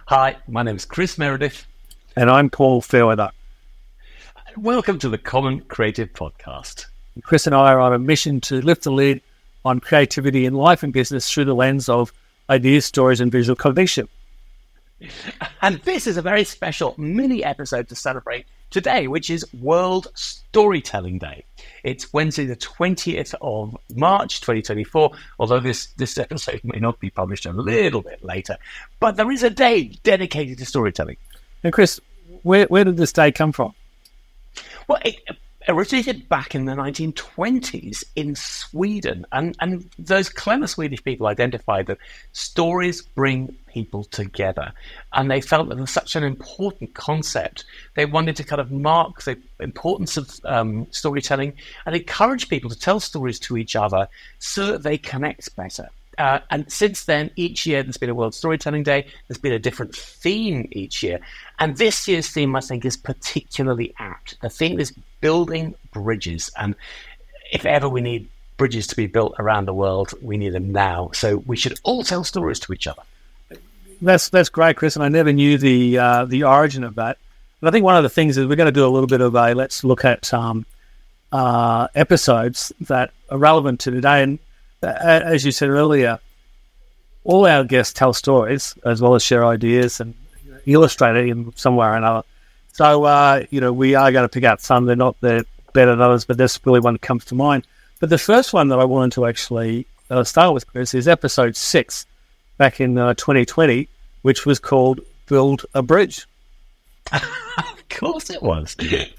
Hi, my name is Chris Meredith. And I'm Paul Fairweather. Welcome to the Common Creative Podcast. Chris and I are on a mission to lift the lid on creativity in life and business through the lens of ideas, stories, and visual cognition. And this is a very special mini episode to celebrate today, which is World Storytelling Day. It's Wednesday, the 20th of March, 2024, although this episode may not be published a little bit later. But there is a day dedicated to storytelling. And Chris, where did this day come from? Well, it originated back in the 1920s in Sweden, and those clever Swedish people identified that stories bring people together, and they felt that it was such an important concept. They wanted to kind of mark the importance of storytelling and encourage people to tell stories to each other so that they connect better. And since then, each year there's been a World Storytelling Day. There's been a different theme each year. And this year's theme, I think, is particularly apt. The theme is building bridges. And if ever we need bridges to be built around the world, we need them now. So we should all tell stories to each other. That's great, Chris. And I never knew the origin of that. But I think one of the things is we're going to do a little bit of let's look at episodes that are relevant to today. And as you said earlier, all our guests tell stories as well as share ideas and illustrate it in some way or another. So, we are going to pick out some. They're better than others, but there's really one that comes to mind. But the first one that I wanted to actually start with, Chris, is episode 6 back in 2020, which was called Build a Bridge. Of course it was.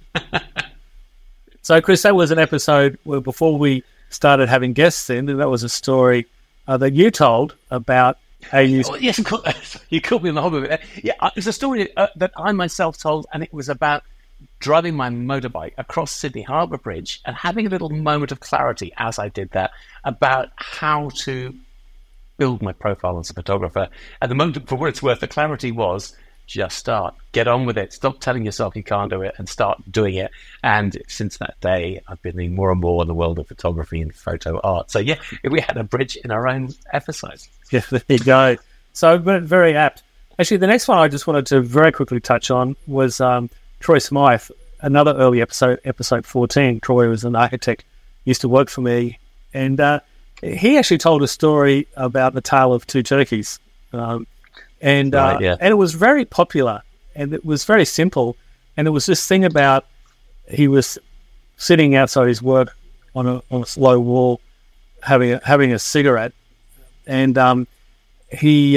So, Chris, that was an episode where before we started having guests in, and that was a story that you told about how you... Oh, yes, you caught me in the hobby of it. Yeah, it was a story that I myself told, and it was about driving my motorbike across Sydney Harbour Bridge and having a little moment of clarity as I did that about how to build my profile as a photographer. At the moment, for what it's worth, the clarity was just start, get on with it, stop telling yourself you can't do it and start doing it. And since that day, I've been doing more and more in the world of photography and photo art. So yeah, we had a bridge in our own episode. Yeah, there you go. So very apt. Actually, the next one I just wanted to very quickly touch on was Troy Smythe, another early episode 14. Troy was an architect, used to work for me, and he actually told a story about the tale of two turkeys. And it was very popular, and it was very simple. And it was this thing about he was sitting outside his work on a low wall, having a cigarette, and he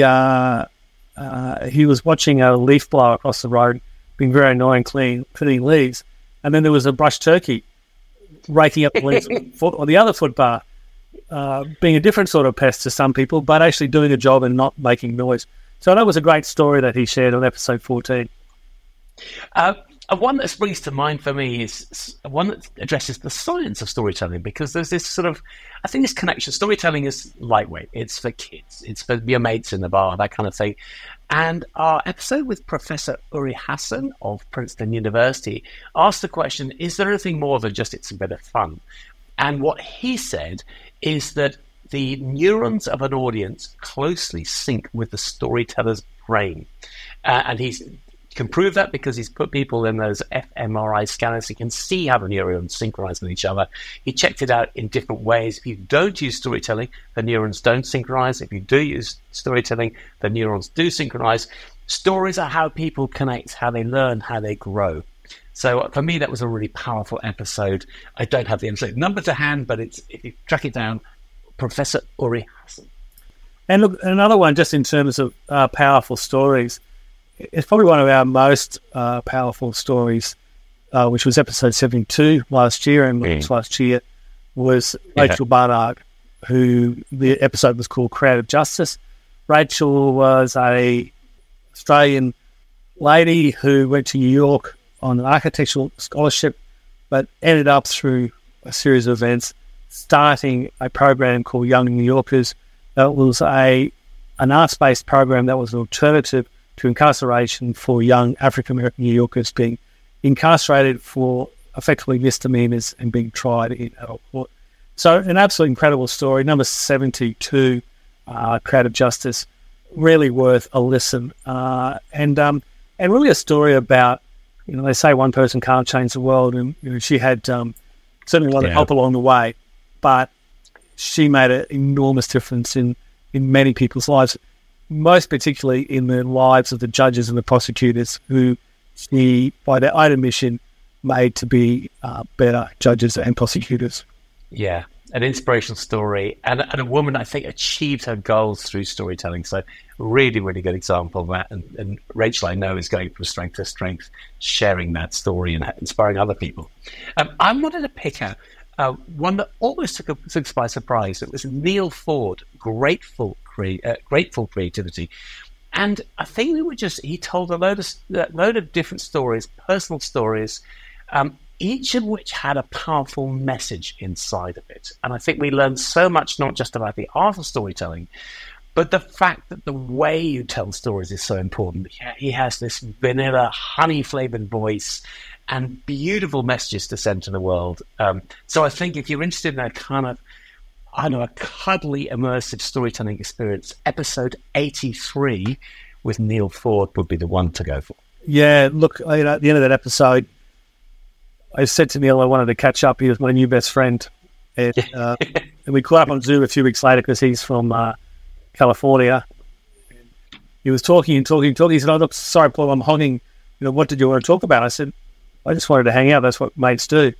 was watching a leaf blower across the road, being very annoying, cleaning leaves, and then there was a brush turkey raking up the leaves on the other footpath, being a different sort of pest to some people, but actually doing a job and not making noise. So that was a great story that he shared on episode 14. One that springs to mind for me is one that addresses the science of storytelling, because there's this sort of, I think this connection. Storytelling is lightweight. It's for kids. It's for your mates in the bar, that kind of thing. And our episode with Professor Uri Hassan of Princeton University asked the question, is there anything more than just it's a bit of fun? And what he said is that the neurons of an audience closely sync with the storyteller's brain. And he can prove that because he's put people in those fMRI scanners. He can see how the neurons synchronize with each other. He checked it out in different ways. If you don't use storytelling, the neurons don't synchronize. If you do use storytelling, the neurons do synchronize. Stories are how people connect, how they learn, how they grow. So for me, that was a really powerful episode. I don't have the episode number to hand, but if you track it down, Professor Uri Hassan. And look, another one, just in terms of powerful stories, it's probably one of our most powerful stories, which was episode 72 last year, and last year was Rachel Barnard, who the episode was called Creative Justice. Rachel was a Australian lady who went to New York on an architectural scholarship, but ended up through a series of events starting a program called Young New Yorkers. That was an arts-based program that was an alternative to incarceration for young African-American New Yorkers being incarcerated for effectively misdemeanors and being tried in adult court. So an absolutely incredible story. Number 72, Creative Justice. really worth a listen. And really a story about, they say one person can't change the world, and she had certainly a lot of help along the way, but she made an enormous difference in many people's lives, most particularly in the lives of the judges and the prosecutors who she, by their own admission, made to be better judges and prosecutors. Yeah, an inspirational story, and a woman, I think, achieved her goals through storytelling. So really, really good example of that. And Rachel, I know, is going from strength to strength, sharing that story and inspiring other people. I wanted to pick out one that almost took us by surprise. It was Neil Ford, Grateful Creativity. And I think he told a load of different stories, personal stories, each of which had a powerful message inside of it. And I think we learned so much, not just about the art of storytelling, but the fact that the way you tell stories is so important. He has this vanilla, honey-flavored voice and beautiful messages to send to the world. So I think if you're interested in a kind of, a cuddly, immersive storytelling experience, episode 83 with Neil Ford would be the one to go for. Yeah, look, at the end of that episode, I said to Neil I wanted to catch up. He was my new best friend. And we caught up on Zoom a few weeks later because he's from California. He was talking. He said, "Oh, look, sorry, Paul, I'm hogging. What did you want to talk about?" I said, "I just wanted to hang out. That's what mates do."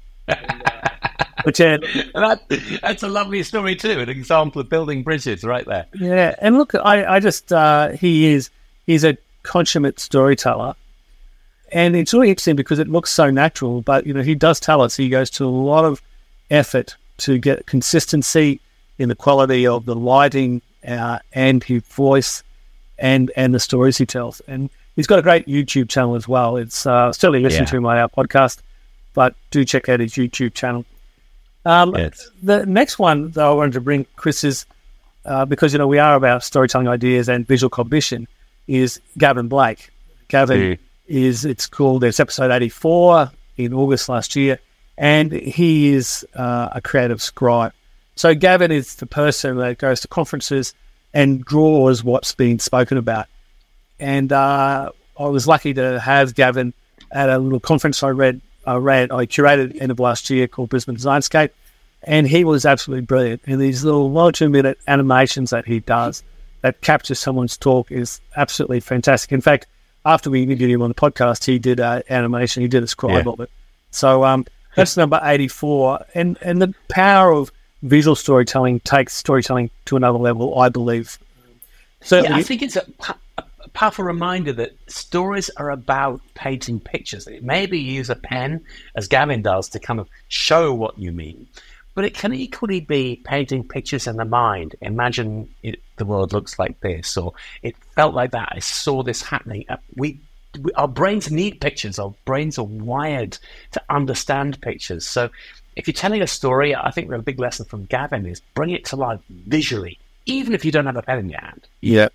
But yeah, that's a lovely story too. An example of building bridges right there. Yeah, and look, I just he's a consummate storyteller. And it's really interesting because it looks so natural, but he does tell us he goes to a lot of effort to get consistency in the quality of the lighting and his voice and the stories he tells. And he's got a great YouTube channel as well. It's still listen to him on our podcast, but do check out his YouTube channel. Yes. The next one that I wanted to bring, Chris, is because we are about storytelling ideas and visual cognition, is Gavin Blake. Gavin. It's episode 84 in August last year, and he is a creative scribe. So Gavin is the person that goes to conferences and draws what's being spoken about. And I was lucky to have Gavin at a little conference I curated end of last year called Brisbane Designscape, and he was absolutely brilliant. And these little 1 or 2 minute animations that he does that capture someone's talk is absolutely fantastic. In fact, after we interviewed him on the podcast, he did animation. He did a scribe of it. So that's number 84. And the power of visual storytelling takes storytelling to another level, I believe. I think it's a powerful reminder that stories are about painting pictures. Maybe you use a pen, as Gavin does, to kind of show what you mean. But it can equally be painting pictures in the mind. Imagine the world looks like this, or it felt like that. I saw this happening. Our brains need pictures. Our brains are wired to understand pictures. So if you're telling a story, I think the big lesson from Gavin is bring it to life visually, even if you don't have a pen in your hand. Yeah.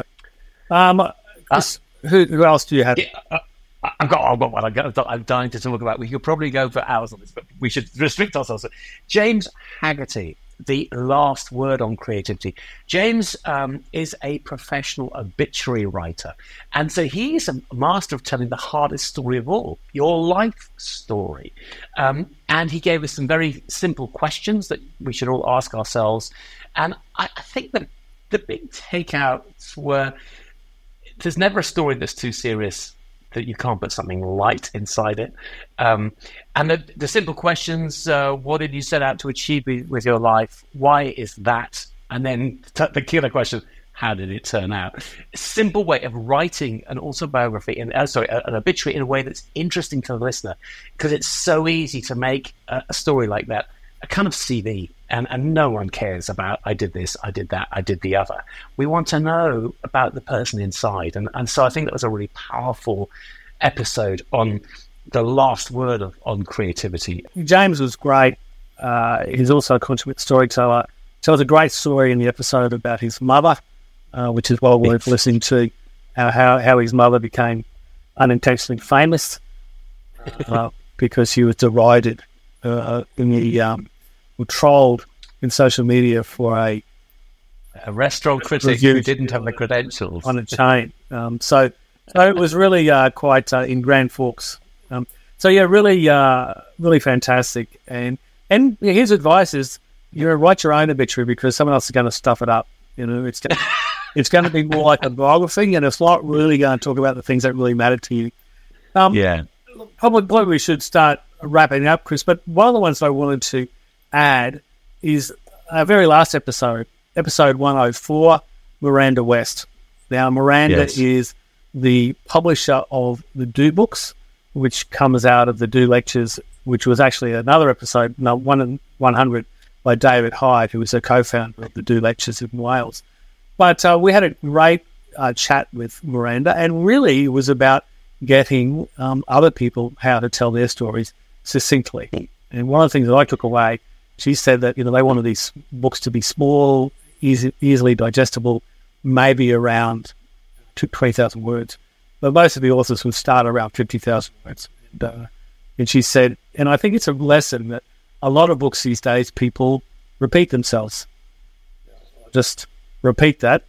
Who else do you have? I've got one. I'm dying to talk about. We could probably go for hours on this, but we should restrict ourselves. James Haggerty, The Last Word on Creativity. James is a professional obituary writer, and so he's a master of telling the hardest story of all, your life story. And he gave us some very simple questions that we should all ask ourselves. And I think that the big takeouts were there's never a story that's too serious that you can't put something light inside it. And the simple questions, what did you set out to achieve with your life? Why is that? And then the killer question, how did it turn out? A simple way of writing an autobiography, an obituary in a way that's interesting to the listener, because it's so easy to make a story like that a kind of CV, and no one cares about, I did this, I did that, I did the other. We want to know about the person inside. And so I think that was a really powerful episode on the last word on creativity. James was great. He's also a consummate storyteller. Tells a great story in the episode about his mother, which is well worth listening to, how his mother became unintentionally famous because she was derided or trolled in social media for a A restaurant critic who didn't have the credentials on a chain. So it was really quite in Grand Forks. Really fantastic. And his advice is, write your own obituary because someone else is going to stuff it up. It's going to be more like a biography, and it's not really going to talk about the things that really matter to you. Probably we should start wrapping up, Chris. But one of the ones I wanted to add is our very last episode 104, Miranda West. Now, Miranda is the publisher of the Do books, which comes out of the Do Lectures, which was actually another episode, 100, by David Hyde, who was a co-founder of the Do Lectures in Wales. But we had a great chat with Miranda, and really it was about getting other people how to tell their stories succinctly. And one of the things that I took away, she said that they wanted these books to be small, easily digestible, maybe around 20,000 words. But most of the authors would start around 50,000 words. And she said, and I think it's a lesson that a lot of books these days, people repeat themselves. Just repeat that.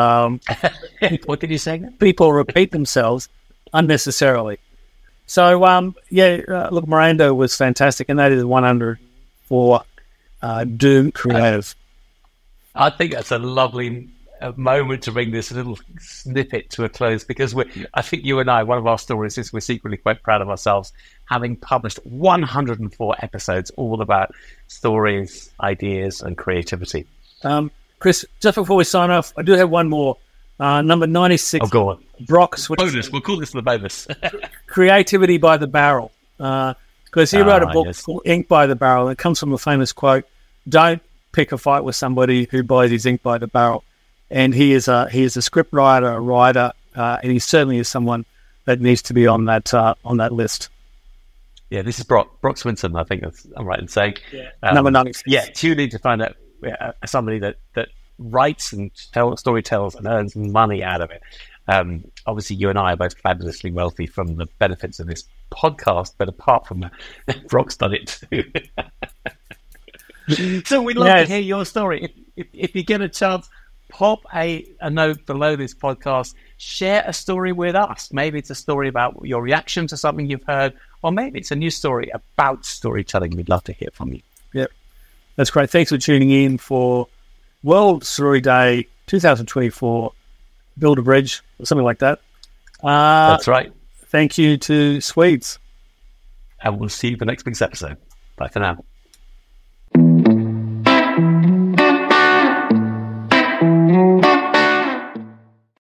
What did you say? People repeat themselves unnecessarily. So, look, Miranda was fantastic, and that is 100 for Do Creative. I think that's a lovely moment to bring this little snippet to a close, because I think you and I, one of our stories is we're secretly quite proud of ourselves, having published 104 episodes all about stories, ideas, and creativity. Chris, just before we sign off, I do have one more. Number 96. Oh, go on. Brock. Bonus. We'll call this the bonus. Creativity by the Barrel. Because he wrote a book called Ink by the Barrel. It comes from a famous quote, "Don't pick a fight with somebody who buys his ink by the barrel." And he is a script writer, a writer, and he certainly is someone that needs to be on that list. Yeah, this is Brock Swinson, I think I'm right in saying. Number 96. Yeah, tune in to find out somebody that writes and storytells and earns money out of it. Obviously, you and I are both fabulously wealthy from the benefits of this podcast, but apart from that, Brock's done it too. So we'd love to hear your story. If you get a chance, pop a note below this podcast. Share a story with us. Maybe it's a story about your reaction to something you've heard, or maybe it's a new story about storytelling. We'd love to hear from you. Yep, that's great. Thanks for tuning in for World Story Day 2024. Build a bridge or something like that. That's right. Thank you to Swedes. And we'll see you for next week's episode. Bye for now.